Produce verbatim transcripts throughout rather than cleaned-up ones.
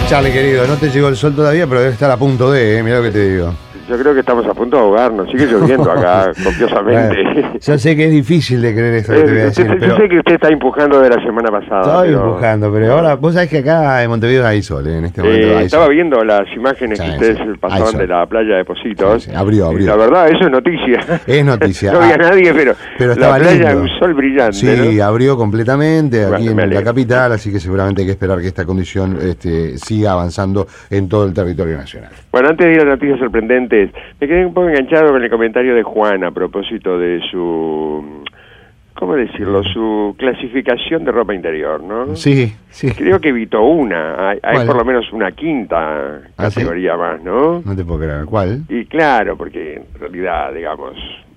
Charlie, querido, no te llegó el sol todavía, pero debe estar a punto de, ¿eh? Mirá lo que te digo. Yo creo que estamos a punto de ahogarnos. Sigue lloviendo acá, copiosamente. Bueno, yo sé que es difícil de creer esto que Eh, te voy a decir, usted- pero Yo sé que usted está empujando de la semana pasada. estoy pero- empujando, pero ahora vos sabés que acá en Montevideo hay sol, ¿eh? En este momento Eh, hay estaba sol. viendo las imágenes Sí, que ustedes sí. Hay pasaban sol. de la playa de Positos. Sí, sí, abrió, abrió. Y la verdad, eso es noticia. Es noticia. No había Ah, nadie, pero, pero la estaba playa, lindo. un sol brillante. Sí, ¿no? abrió completamente aquí Bueno, en me la alegro. capital, así que seguramente hay que esperar que esta condición este, siga avanzando en todo el territorio nacional. Bueno, antes de ir a noticias sorprendentes, me quedé un poco enganchado con el comentario de Juan a propósito de su, ¿cómo decirlo? Su clasificación de ropa interior, ¿no? Sí, sí. Creo que evitó una, hay, hay ¿Cuál? por lo menos una quinta ¿Ah, sí? categoría más, ¿no? No te puedo creer. ¿Cuál? Y claro, porque en realidad, digamos,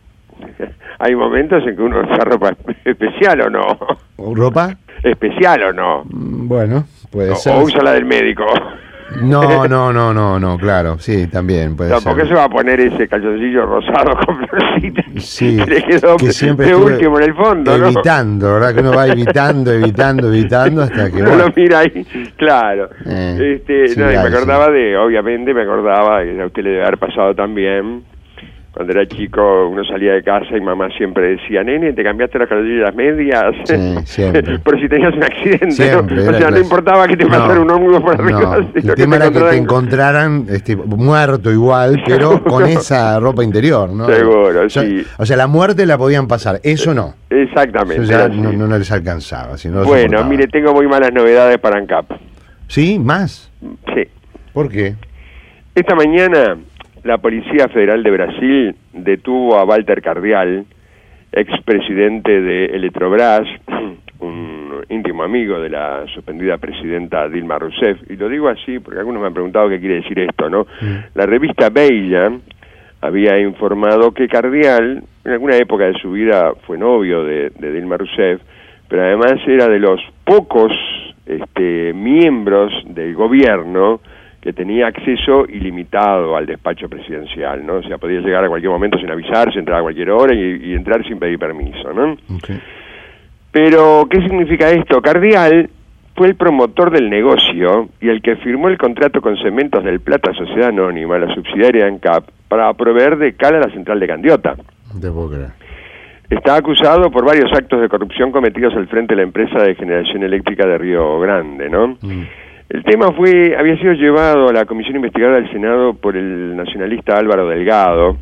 hay momentos en que uno usa ropa especial o no. ¿Ropa? Especial o no. Mm, Bueno, puede O, ser. o usa la del médico. No, no, no, no, no, claro, sí, también puede Tampoco ser. se va a poner ese calzoncillo rosado con florcitas. Sí, que le quedó que siempre de estuve último en el fondo, ¿no? evitando, ¿verdad? Que uno va evitando, evitando, evitando hasta que... Uno bueno, lo mira ahí, claro. Eh, este, sí, no, y me hay, acordaba de, obviamente me acordaba, y a usted le debe haber pasado también, cuando era chico uno salía de casa y mamá siempre decía, nene, ¿te cambiaste las calzoncillas y las medias? Sí, siempre. Por si tenías un accidente, Siempre, ¿no? O era sea, no clásico. importaba que te pasara No, un ómnibus por arriba. no. sino El que tema era que te encontraran- encontraran este, muerto igual, pero con esa ropa interior, ¿no? Seguro, O sea, sí. O sea, la muerte la podían pasar, eso no. Exactamente. Eso ya era no, así. no, no les alcanzaba. Si no lo Bueno, soportaban. mire, tengo muy malas novedades para ANCAP. ¿Sí? ¿Más? Sí. ¿Por qué? Esta mañana la Policía Federal de Brasil detuvo a Walter Cardial, expresidente de Eletrobras, un íntimo amigo de la suspendida presidenta Dilma Rousseff, y lo digo así porque algunos me han preguntado qué quiere decir esto, ¿no? Mm. La revista Veja había informado que Cardial, en alguna época de su vida fue novio de, de Dilma Rousseff, pero además era de los pocos este, miembros del gobierno que tenía acceso ilimitado al despacho presidencial, ¿no? O sea, podía llegar a cualquier momento sin avisarse, entrar a cualquier hora y, y entrar sin pedir permiso, ¿no? Okay. Pero, ¿qué significa esto? Cardial fue el promotor del negocio y el que firmó el contrato con Cementos del Plata, Sociedad Anónima, la subsidiaria de ANCAP, para proveer de cal a la central de Candiota. No te puedo creer. Está acusado por varios actos de corrupción cometidos al frente de la empresa de generación eléctrica de Río Grande, ¿no? Mm. El tema fue, había sido llevado a la comisión investigadora del Senado por el nacionalista Álvaro Delgado,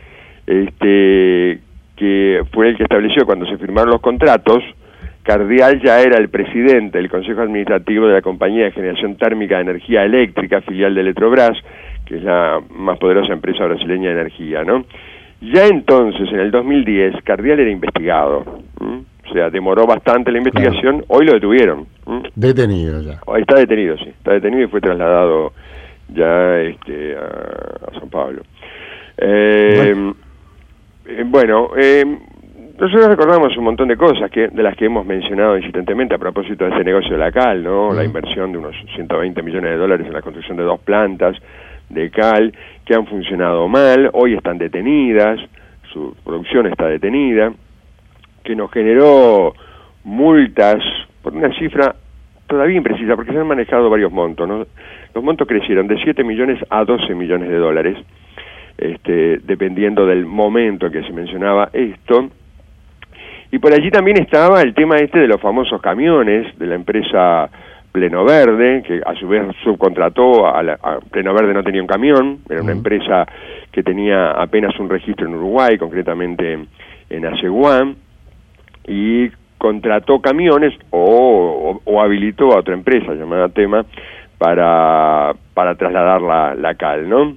este, que fue el que estableció cuando se firmaron los contratos. Cardial ya era el presidente del Consejo Administrativo de la Compañía de Generación Térmica de Energía Eléctrica, filial de Eletrobras, que es la más poderosa empresa brasileña de energía, ¿no? Ya entonces, en el dos mil diez, Cardial era investigado. ¿m? O sea, demoró bastante la investigación, claro. Hoy lo detuvieron. ¿m? Detenido ya. Está detenido, sí. Está detenido y fue trasladado ya este, a, a San Pablo. Eh, bueno, eh, bueno eh, nosotros recordamos un montón de cosas que de las que hemos mencionado insistentemente a propósito de este negocio de la cal, ¿no? Mm. La inversión de unos ciento veinte millones de dólares en la construcción de dos plantas de cal que han funcionado mal, hoy están detenidas, su producción está detenida, que nos generó multas por una cifra todavía imprecisa, porque se han manejado varios montos, ¿no? Los montos crecieron de siete millones a doce millones de dólares, este, dependiendo del momento en que se mencionaba esto. Y por allí también estaba el tema este de los famosos camiones de la empresa Pleno Verde, que a su vez subcontrató a, la, a Pleno Verde, no tenía un camión, era una empresa que tenía apenas un registro en Uruguay, concretamente en Aceguán, y contrató camiones o, o, o habilitó a otra empresa llamada Tema para, para trasladar la, la cal, ¿no?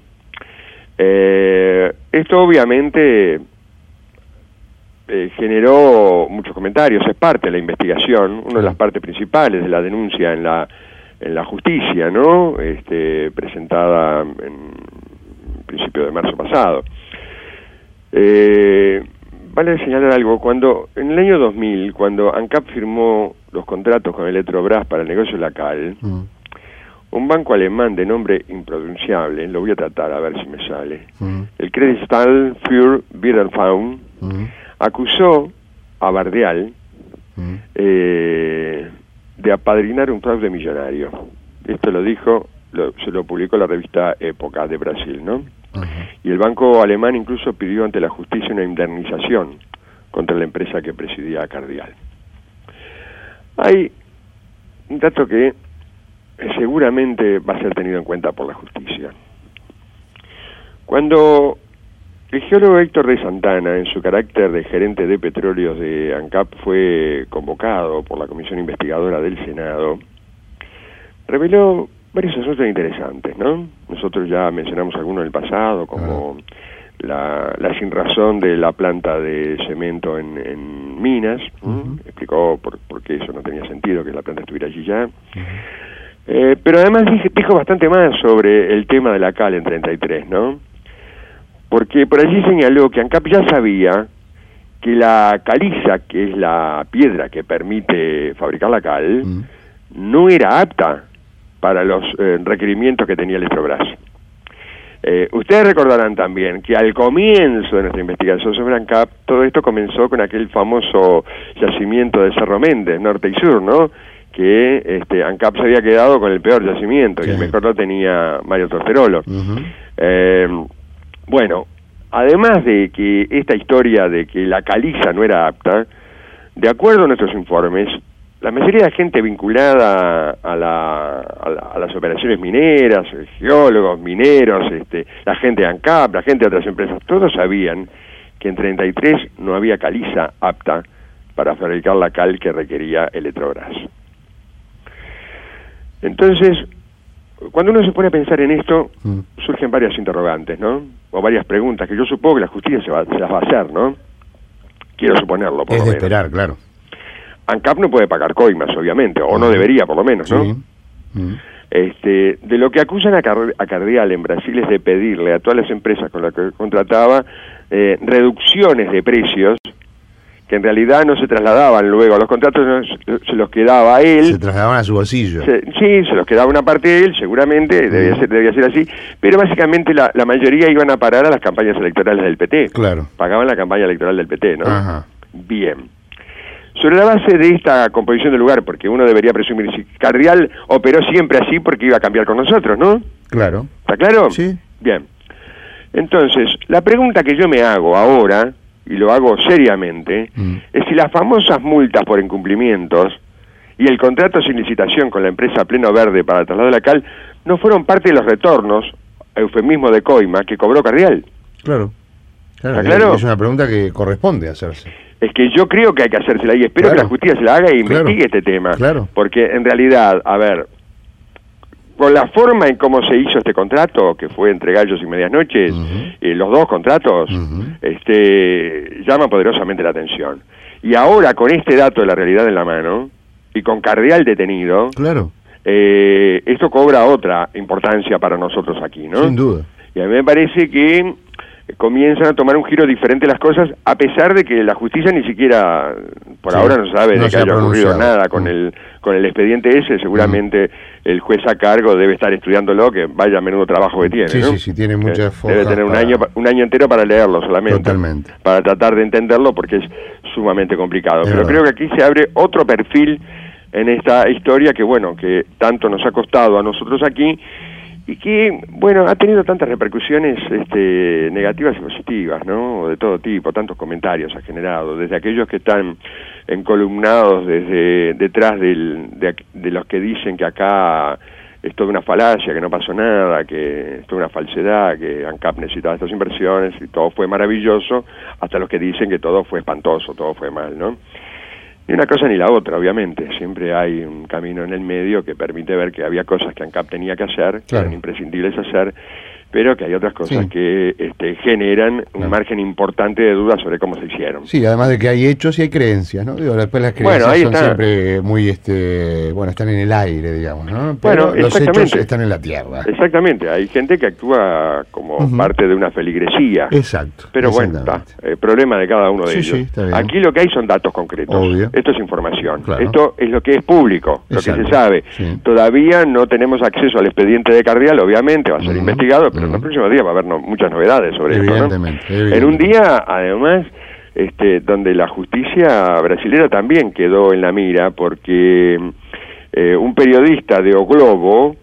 Eh, esto obviamente eh, generó muchos comentarios, es parte de la investigación, una de las partes principales de la denuncia en la en la justicia, ¿no? Este, presentada en principio de marzo pasado. Eh, vale señalar algo, cuando en el año dos mil, cuando ANCAP firmó los contratos con Eletrobras para el negocio de la cal, mm. un banco alemán de nombre impronunciable, lo voy a tratar a ver si me sale, mm. el Creditstal für Wiederfaun, mm. acusó a Bardial mm. eh, de apadrinar un fraude millonario. Esto lo dijo lo, se lo publicó la revista Época de Brasil, ¿no? Uh-huh. Y el banco alemán incluso pidió ante la justicia una indemnización contra la empresa que presidía Cardial. Hay un dato que seguramente va a ser tenido en cuenta por la justicia. Cuando el geólogo Héctor de Santana, en su carácter de gerente de petróleos de ANCAP, fue convocado por la comisión investigadora del Senado, reveló varios asuntos interesantes, ¿no? Nosotros ya mencionamos algunos en el pasado, como la, la sinrazón de la planta de cemento en, en Minas. Uh-huh. Explicó por, por qué eso no tenía sentido, que la planta estuviera allí ya. Uh-huh. Eh, pero además dijo, dijo bastante más sobre el tema de la cal en treinta y tres, ¿no? Porque por allí señaló que ANCAP ya sabía que la caliza, que es la piedra que permite fabricar la cal, mm. no era apta para los eh, requerimientos que tenía Electrobras. Eh, ustedes recordarán también que al comienzo de nuestra investigación sobre ANCAP, todo esto comenzó con aquel famoso yacimiento de Cerro Méndez, norte y sur, ¿no? Que este, ANCAP se había quedado con el peor yacimiento, sí. Y el mejor lo tenía Mario Torcerolo. Uh-huh. eh, Bueno, además de que esta historia de que la caliza no era apta, de acuerdo a nuestros informes, la mayoría de la gente vinculada a, la, a, la, a las operaciones mineras, geólogos, mineros, este, la gente de ANCAP, la gente de otras empresas, todos sabían que en treinta y tres no había caliza apta para fabricar la cal que requería Electrobras. Entonces, cuando uno se pone a pensar en esto, mm. surgen varias interrogantes, ¿no? O varias preguntas que yo supongo que la justicia se, va, se las va a hacer, ¿no? Quiero suponerlo, por es lo de menos. esperar, claro. ANCAP no puede pagar coimas, obviamente, o mm. no debería, por lo menos, ¿no? Sí. Mm. Este, de lo que acusan a, Car a Cardial en Brasil es de pedirle a todas las empresas con las que contrataba eh, reducciones de precios que en realidad no se trasladaban luego a los contratos, se los quedaba a él. Se trasladaban a su bolsillo. Se, sí, se los quedaba una parte de él, seguramente, mm. debía ser, debía ser así, pero básicamente la, la mayoría iban a parar a las campañas electorales del P T. Claro. Pagaban la campaña electoral del P T, ¿no? Ajá. Bien. Sobre la base de esta composición del lugar, porque uno debería presumir, si Cardial operó siempre así porque iba a cambiar con nosotros, ¿no? Claro. ¿Está claro? Sí. Bien. Entonces, la pregunta que yo me hago ahora, y lo hago seriamente, mm. es si las famosas multas por incumplimientos y el contrato sin licitación con la empresa Pleno Verde para el traslado de la cal no fueron parte de los retornos, eufemismo de coima, que cobró Cardial. Claro. Claro, ¿Está claro? Es una pregunta que corresponde hacerse. Es que yo creo que hay que hacérsela y espero claro. que la justicia se la haga e investigue claro. este tema. Claro. Porque en realidad, a ver, con la forma en cómo se hizo este contrato, que fue entre gallos y medias noches, uh-huh. eh, los dos contratos, uh-huh. este, llama poderosamente la atención. Y ahora, con este dato de la realidad en la mano, y con Cardial detenido, claro. eh, esto cobra otra importancia para nosotros aquí, ¿no? Sin duda. Y a mí me parece que comienzan a tomar un giro diferente las cosas, a pesar de que la justicia ni siquiera, por sí, ahora no sabe no de que haya ocurrido nada con mm. el con el expediente ese. Seguramente mm. el juez a cargo debe estar estudiándolo, que vaya menudo trabajo que tiene, sí, ¿no? Sí, sí, tiene muchas fotos. Debe tener un para... año un año entero para leerlo solamente. Totalmente. Para tratar de entenderlo, porque es sumamente complicado. Es Pero verdad. creo que aquí se abre otro perfil en esta historia que, bueno, que tanto nos ha costado a nosotros aquí, y que, bueno, ha tenido tantas repercusiones este, negativas y positivas, ¿no? De todo tipo, tantos comentarios ha generado, desde aquellos que están encolumnados desde detrás del, de, de los que dicen que acá es toda una falacia, que no pasó nada, que es toda una falsedad, que ANCAP necesitaba estas inversiones y todo fue maravilloso, hasta los que dicen que todo fue espantoso, todo fue mal, ¿no? Ni una cosa ni la otra, obviamente. Siempre hay un camino en el medio que permite ver que había cosas que ANCAP tenía que hacer, que claro. eran imprescindibles hacer, pero que hay otras cosas sí. que este, generan un no. margen importante de dudas sobre cómo se hicieron. Sí, además de que hay hechos y hay creencias, ¿no? Digo, después las creencias bueno, ahí son está. siempre muy, este, bueno, están en el aire, digamos, ¿no? Pero bueno, los hechos están en la tierra. Exactamente, hay gente que actúa como uh-huh. parte de una feligresía. Exacto. Pero bueno, está, el problema de cada uno de sí, ellos. Sí, está bien. Aquí lo que hay son datos concretos. Obvio. Esto es información. Claro. Esto es lo que es público, Exacto. lo que se sabe. Sí. Todavía no tenemos acceso al expediente de Cardial, obviamente, va a ser uh-huh. investigado, pero uh-huh. en los próximos días va a haber no, muchas novedades sobre esto, ¿no? Evidentemente. En un día, además, este, donde la justicia brasilera también quedó en la mira, porque eh, un periodista de O Globo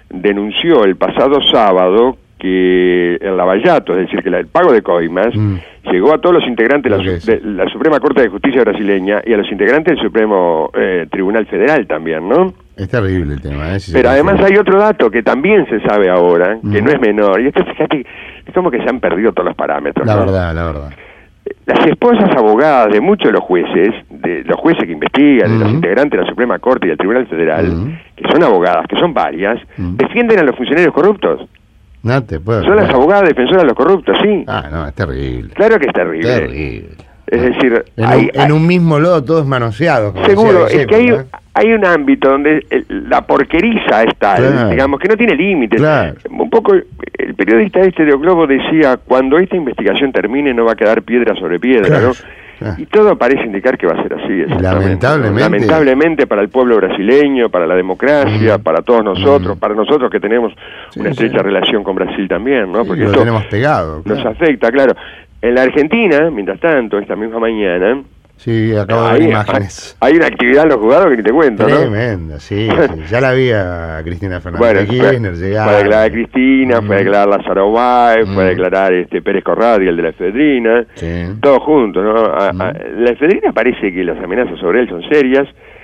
denunció el pasado sábado que el lavallato, es decir, que el pago de coimas, mm. llegó a todos los integrantes de la, de la Suprema Corte de Justicia brasileña y a los integrantes del Supremo eh, Tribunal Federal también, ¿no? Es terrible el tema, ¿eh? Si Pero además hay otro dato que también se sabe ahora, que mm. no es menor, y esto, fíjate, es como que se han perdido todos los parámetros. La ¿no? verdad, la verdad. Las esposas abogadas de muchos de los jueces, de los jueces que investigan, mm. de los integrantes de la Suprema Corte y del Tribunal Federal, mm. que son abogadas, que son varias, mm. defienden a los funcionarios corruptos. No te puedo Son las abogadas defensoras de los corruptos, sí. Ah, no, es terrible. Claro que es terrible. Terrible. Es decir, en, hay, un, en hay, un mismo lodo todos manoseados. Seguro, es que hay, hay un ámbito donde el, la porqueriza es tal, claro. digamos, que no tiene límites. Claro. Un poco, el periodista este de O Globo decía, cuando esta investigación termine no va a quedar piedra sobre piedra, claro. ¿no? Ah. Y todo parece indicar que va a ser así. Lamentablemente. Lamentablemente para el pueblo brasileño, para la democracia, mm. para todos nosotros, mm. para nosotros que tenemos sí, una estrecha sí. relación con Brasil también, ¿no? Porque sí, lo tenemos pegado. Claro. Nos afecta, claro. En la Argentina, mientras tanto, esta misma mañana... Sí, acabo de ver imágenes. Hay una actividad en los juzgados que ni te cuento, ¿no? Tremenda, sí, sí. Ya la vi a Cristina Fernández bueno, de Kirchner llegar. Fue a declarar Cristina, mm. fue a declarar Lázaro Báez, mm. fue a declarar este Pérez Corradi, el de la efedrina, sí. todos juntos, ¿no? A, mm. a, la efedrina parece que las amenazas sobre él son serias,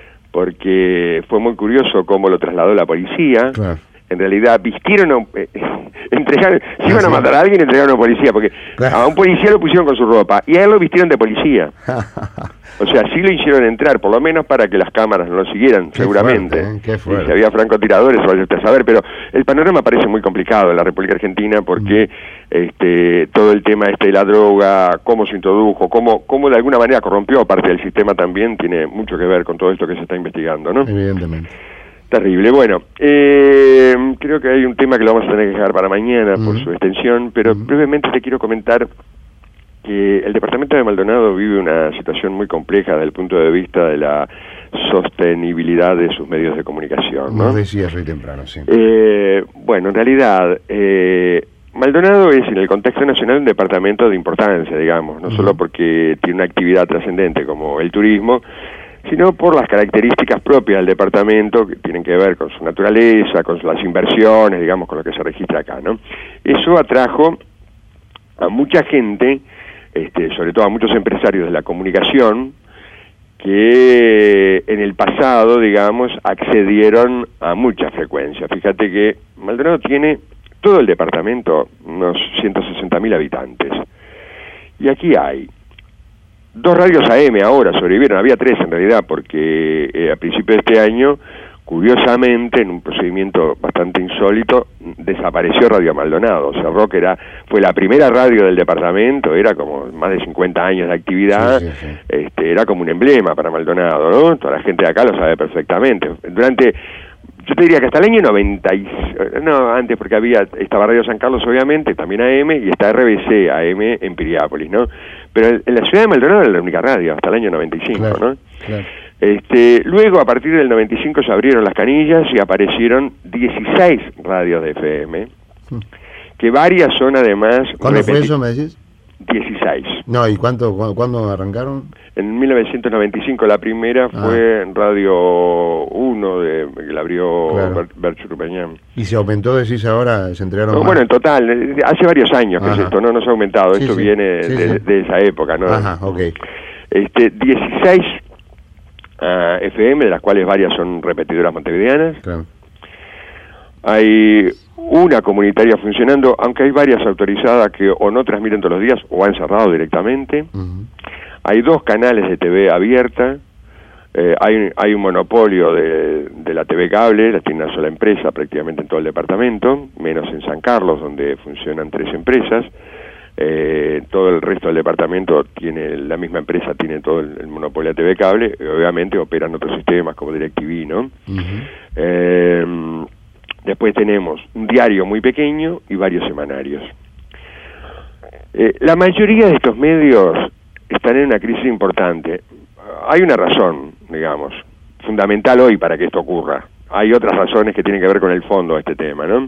porque fue muy curioso cómo lo trasladó la policía. Claro. En realidad vistieron, a, eh, entregaron, si iban a matar a alguien, entregaron a un policía, porque claro. a un policía lo pusieron con su ropa y a él lo vistieron de policía. O sea, sí lo hicieron entrar, por lo menos para que las cámaras no lo siguieran, qué seguramente. Fuerte, ¿eh? Qué fuerte. Y si había francotiradores, vaya usted a saber, pero el panorama parece muy complicado en la República Argentina porque mm. este todo el tema este de la droga, cómo se introdujo, cómo, cómo de alguna manera corrompió parte del sistema también, tiene mucho que ver con todo esto que se está investigando, ¿no? Evidentemente. Terrible. Bueno, eh, creo que hay un tema que lo vamos a tener que dejar para mañana mm. por su extensión, pero mm. brevemente te quiero comentar que el departamento de Maldonado vive una situación muy compleja desde el punto de vista de la sostenibilidad de sus medios de comunicación, ¿no? Nos decías hoy temprano, sí. Eh, bueno, en realidad, eh, Maldonado es en el contexto nacional un departamento de importancia, digamos, no mm. solo porque tiene una actividad trascendente como el turismo, sino por las características propias del departamento que tienen que ver con su naturaleza, con las inversiones, digamos, con lo que se registra acá, ¿no? Eso atrajo a mucha gente, este, sobre todo a muchos empresarios de la comunicación, que en el pasado, digamos, accedieron a mucha frecuencia. Fíjate que Maldonado tiene todo el departamento, unos ciento sesenta mil habitantes, y aquí hay dos radios A M ahora, sobrevivieron, había tres en realidad, porque eh, a principios de este año, curiosamente, en un procedimiento bastante insólito, desapareció Radio Maldonado. Cerró, que era, fue la primera radio del departamento, era como más de cincuenta años de actividad, sí, sí, sí. Este, era como un emblema para Maldonado, ¿no? Toda la gente de acá lo sabe perfectamente. Durante, yo te diría que hasta el año noventa, y, no, antes porque había, estaba Radio San Carlos obviamente, también A M, y está R B C A M en Piriápolis, ¿no? Pero en la ciudad de Maldonado era la única radio, hasta el año noventa y cinco, claro, ¿no? Claro. Este, luego, a partir del noventa y cinco, se abrieron las canillas y aparecieron dieciséis radios de F M, hmm. que varias son además... ¿Cuándo fue eso, me decís? dieciséis. No, ¿y cuánto, cu cuándo arrancaron? En mil novecientos noventa y cinco la primera ah. fue en Radio uno, de, que la abrió claro. Bercho Rupeñán. ¿Y se aumentó, decís ahora, se entregaron no, más? Bueno, en total, hace varios años que es esto, no, no se ha aumentado, sí, esto sí. viene sí, de, sí. de esa época, ¿no? Ajá, ok. Este, dieciséis uh, F M, de las cuales varias son repetidoras montevideanas. Claro. Hay una comunitaria funcionando, aunque hay varias autorizadas que o no transmiten todos los días o han cerrado directamente. Uh-huh. Hay dos canales de T V abierta, eh, hay, hay un monopolio de, de la T V cable, la tiene una sola empresa prácticamente en todo el departamento, menos en San Carlos, donde funcionan tres empresas. Eh, todo el resto del departamento tiene, la misma empresa tiene todo el, el monopolio de T V cable, y obviamente operan otros sistemas como DirecTV, ¿no? Uh-huh. Eh, después tenemos un diario muy pequeño y varios semanarios. Eh, la mayoría de estos medios están en una crisis importante. Hay una razón, digamos, fundamental hoy para que esto ocurra. Hay otras razones que tienen que ver con el fondo de este tema, ¿no?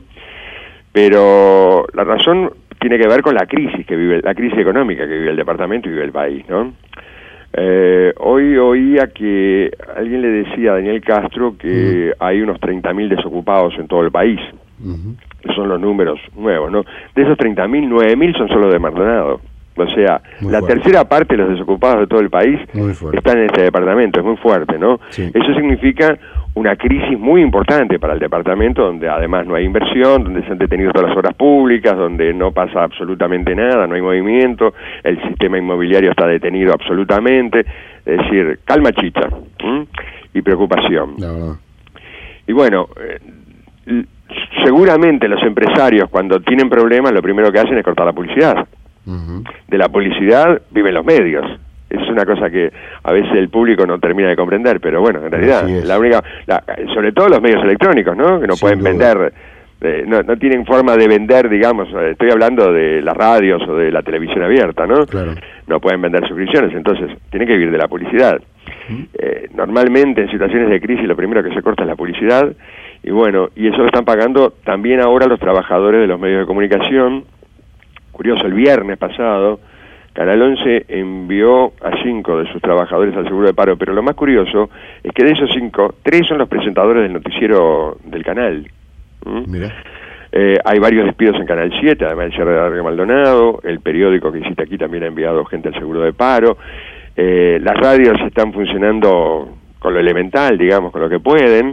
Pero la razón tiene que ver con la crisis que vive, la crisis económica que vive el departamento y vive el país, ¿no? Eh, hoy oía que alguien le decía a Daniel Castro que mm. hay unos treinta mil desocupados en todo el país. Uh-huh. Son los números nuevos, ¿no? De esos treinta mil, nueve mil son solo de Maldonado. O sea, muy la fuerte. Tercera parte de los desocupados de todo el país están en este departamento, es muy fuerte, ¿no? Sí. Eso significa una crisis muy importante para el departamento, donde además no hay inversión, donde se han detenido todas las obras públicas, donde no pasa absolutamente nada, no hay movimiento, el sistema inmobiliario está detenido absolutamente, es decir, calma chicha, ¿m? Y preocupación. No, no. Y bueno, eh, seguramente los empresarios cuando tienen problemas lo primero que hacen es cortar la publicidad. Uh-huh. De la publicidad viven los medios. Es una cosa que a veces el público no termina de comprender, pero bueno, en realidad, la única, la, sobre todo los medios electrónicos, ¿no? Que no Sin pueden duda. vender, eh, no, no tienen forma de vender, digamos, estoy hablando de las radios o de la televisión abierta, ¿no? Claro. No pueden vender suscripciones, entonces tienen que vivir de la publicidad. Uh-huh. Eh, normalmente en situaciones de crisis lo primero que se corta es la publicidad, y bueno, y eso lo están pagando también ahora los trabajadores de los medios de comunicación. Curioso, el viernes pasado, Canal once envió a cinco de sus trabajadores al seguro de paro, pero lo más curioso es que de esos cinco, tres son los presentadores del noticiero del canal. ¿Mm? Mira. Eh, hay varios despidos en Canal siete, además del cierre de Larga Maldonado, el periódico que hiciste aquí también ha enviado gente al seguro de paro, eh, las radios están funcionando con lo elemental, digamos, con lo que pueden.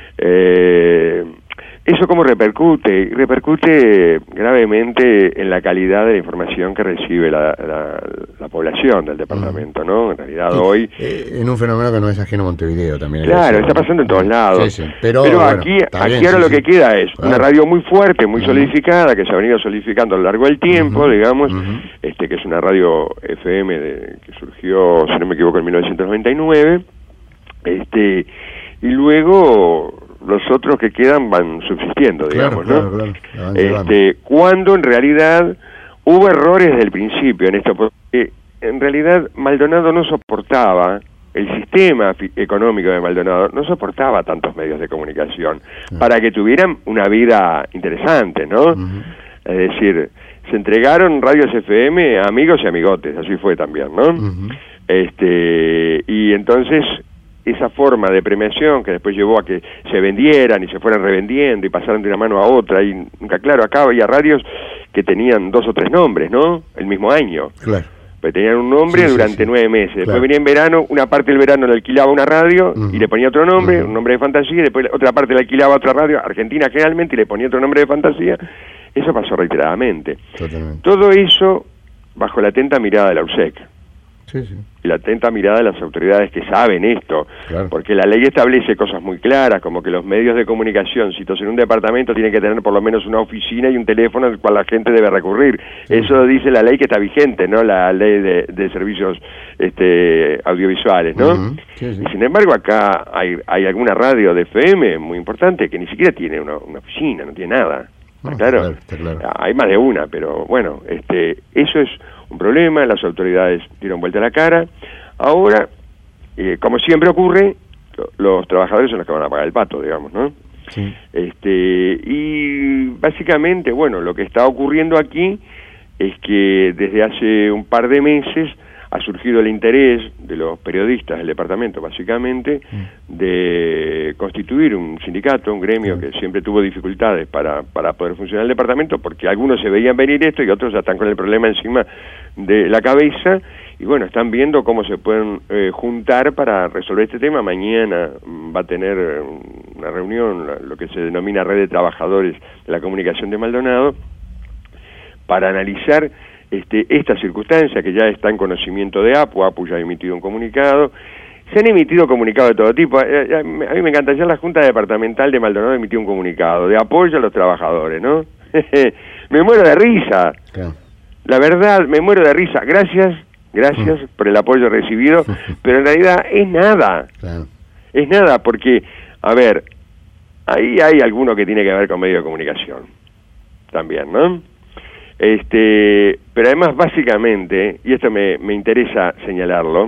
Eh, ¿Eso cómo repercute? Repercute gravemente en la calidad de la información que recibe la, la, la población del departamento, ¿no? En realidad sí, hoy... Eh, en un fenómeno que no es ajeno a Montevideo también. Claro, está pasando en todos lados. Sí, sí. Pero, Pero bueno, aquí, aquí bien, ahora sí, lo sí. que queda es claro. una radio muy fuerte, muy uh-huh. solidificada, que se ha venido solidificando a lo largo del tiempo, uh-huh. digamos, uh-huh. este que es una radio F M de, que surgió, si no me equivoco, en mil novecientos noventa y nueve, este y luego... los otros que quedan van subsistiendo, digamos, claro, ¿no? Claro, claro. Este, cuando en realidad hubo errores desde el principio en esto, porque en realidad Maldonado no soportaba, el sistema económico de Maldonado no soportaba tantos medios de comunicación uh-huh. para que tuvieran una vida interesante, ¿no? Uh-huh. Es decir, se entregaron radios F M a amigos y amigotes, así fue también, ¿no? Uh-huh. Este, y entonces... esa forma de premiación que después llevó a que se vendieran y se fueran revendiendo y pasaran de una mano a otra, y nunca, claro, acá había radios que tenían dos o tres nombres, ¿no? El mismo año. Claro. Pues tenían un nombre sí, durante sí, sí. nueve meses. Después claro. venía en verano, una parte del verano le alquilaba una radio uh-huh. y le ponía otro nombre, uh-huh. un nombre de fantasía, y después otra parte le alquilaba otra radio, Argentina generalmente, y le ponía otro nombre de fantasía. Eso pasó reiteradamente. Totalmente. Todo eso bajo la atenta mirada de la U R S E C. Sí, sí. Y la atenta mirada de las autoridades que saben esto, claro. porque la ley establece cosas muy claras, como que los medios de comunicación, si en un departamento, tienen que tener por lo menos una oficina y un teléfono al cual la gente debe recurrir. Sí. Eso dice la ley que está vigente, ¿no? La ley de, de servicios este, audiovisuales, ¿no? Uh-huh. Sí, sí. Y sin embargo acá hay, hay alguna radio de F M muy importante que ni siquiera tiene una, una oficina, no tiene nada. No, ¿Está claro? Está claro, está claro. Hay más de una, pero bueno, este, eso es un problema, las autoridades dieron vuelta a la cara. Ahora, eh, como siempre ocurre, lo, los trabajadores son los que van a pagar el pato, digamos, ¿no? Sí. Este, y básicamente, bueno, lo que está ocurriendo aquí es que desde hace un par de meses ha surgido el interés de los periodistas del departamento, básicamente, mm. de constituir un sindicato, un gremio mm. que siempre tuvo dificultades para, para poder funcionar el departamento, porque algunos se veían venir esto y otros ya están con el problema encima de la cabeza, y bueno, están viendo cómo se pueden eh, juntar para resolver este tema. Mañana va a tener una reunión, lo que se denomina Red de Trabajadores de la Comunicación de Maldonado, para analizar Este, esta circunstancia que ya está en conocimiento de APU. APU ya ha emitido un comunicado. Se han emitido comunicados de todo tipo. A mí me encanta, ya la Junta Departamental de Maldonado emitió un comunicado de apoyo a los trabajadores, ¿no? Me muero de risa. Claro. La verdad, me muero de risa. Gracias, gracias mm. por el apoyo recibido, pero en realidad es nada. Claro. Es nada, porque, a ver, ahí hay alguno que tiene que ver con medio de comunicación. También, ¿no? Este, pero además básicamente, y esto me, me interesa señalarlo,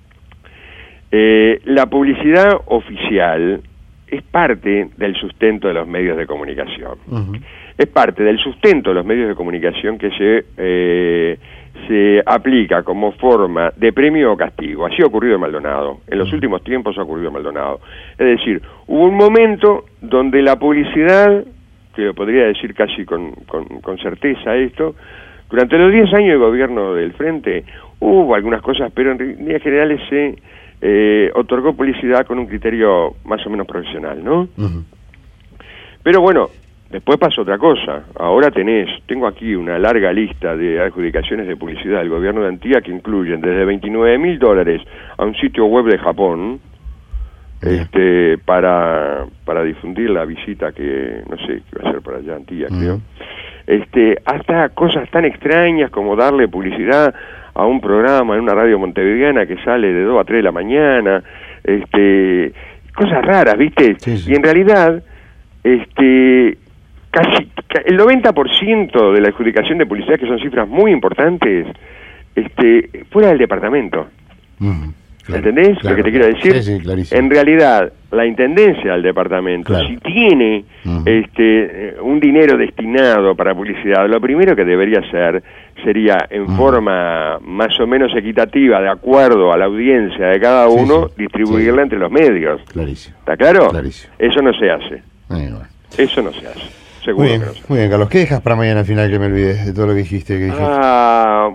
eh, la publicidad oficial es parte del sustento de los medios de comunicación. Uh-huh. Es parte del sustento de los medios de comunicación que se, eh, se aplica como forma de premio o castigo. Así ha ocurrido en Maldonado. En los uh-huh. últimos tiempos ha ocurrido en Maldonado. Es decir, hubo un momento donde la publicidad que lo podría decir casi con, con, con certeza esto, durante los diez años de gobierno del Frente hubo algunas cosas, pero en líneas generales se eh, otorgó publicidad con un criterio más o menos profesional, ¿no? Uh-huh. Pero bueno, después pasó otra cosa. Ahora tenés, tengo aquí una larga lista de adjudicaciones de publicidad del gobierno de Antía que incluyen desde veintinueve mil dólares a un sitio web de Japón, este para para difundir la visita que, no sé, que va a ser por allá Antía, uh-huh. creo. Este, hasta cosas tan extrañas como darle publicidad a un programa en una radio montevideana que sale de dos a tres de la mañana, este, cosas raras, ¿viste? Sí, sí. Y en realidad, este, casi el noventa por ciento de la adjudicación de publicidad, que son cifras muy importantes, este, fuera del departamento. Uh-huh. Claro, ¿entendés claro, lo que te quiero decir? Sí, sí, clarísimo. En realidad, la intendencia del departamento, claro. si tiene uh-huh. este un dinero destinado para publicidad, lo primero que debería hacer sería, en uh-huh. forma más o menos equitativa, de acuerdo a la audiencia de cada uno, sí, sí. distribuirla sí. entre los medios. Clarísimo. ¿Está claro? Clarísimo. Eso no se hace. Bueno, bueno. Eso no se hace. Seguro muy bien, que no se hace. Muy bien, Carlos. ¿Qué dejas para mañana al final que me olvides de todo lo que dijiste? Que dijiste? Ah...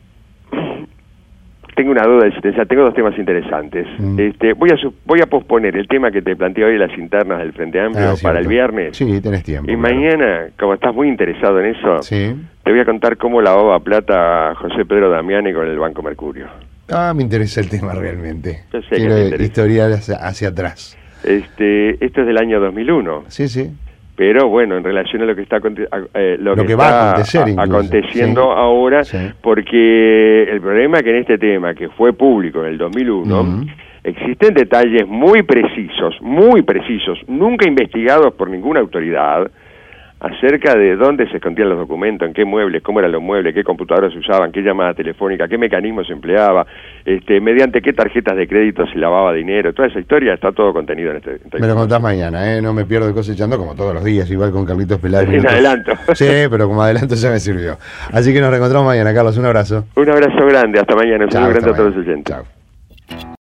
Tengo una duda existencial, tengo dos temas interesantes. Mm. Este, voy a voy a posponer el tema que te planteé hoy, las internas del Frente Amplio, ah, para el viernes. Sí, tenés tiempo. Y claro. mañana, como estás muy interesado en eso, sí. te voy a contar cómo lavaba plata José Pedro Damiani con el Banco Mercurio. Ah, me interesa el tema realmente. Yo sé Quiero que te historial hacia, hacia atrás. Este, esto es del año dos mil uno. Sí, sí. Pero bueno, en relación a lo que está eh, lo, lo que, que está va a acontecer a, aconteciendo sí. ahora, sí. porque el problema es que en este tema, que fue público en el dos mil uno, uh-huh. existen detalles muy precisos, muy precisos, nunca investigados por ninguna autoridad, acerca de dónde se escondían los documentos, en qué muebles, cómo eran los muebles, qué computadoras se usaban, qué llamada telefónica, qué mecanismos se empleaba, este, mediante qué tarjetas de crédito se lavaba dinero, toda esa historia está todo contenido en este. este me lo contás mañana, ¿eh? No me pierdo cosechando como todos los días, igual con Carlitos Peláez. En adelanto. Sí, pero como adelanto ya me sirvió. Así que nos reencontramos mañana, Carlos, un abrazo. Un abrazo grande, hasta mañana, un saludo grande a todos los oyentes. Chao.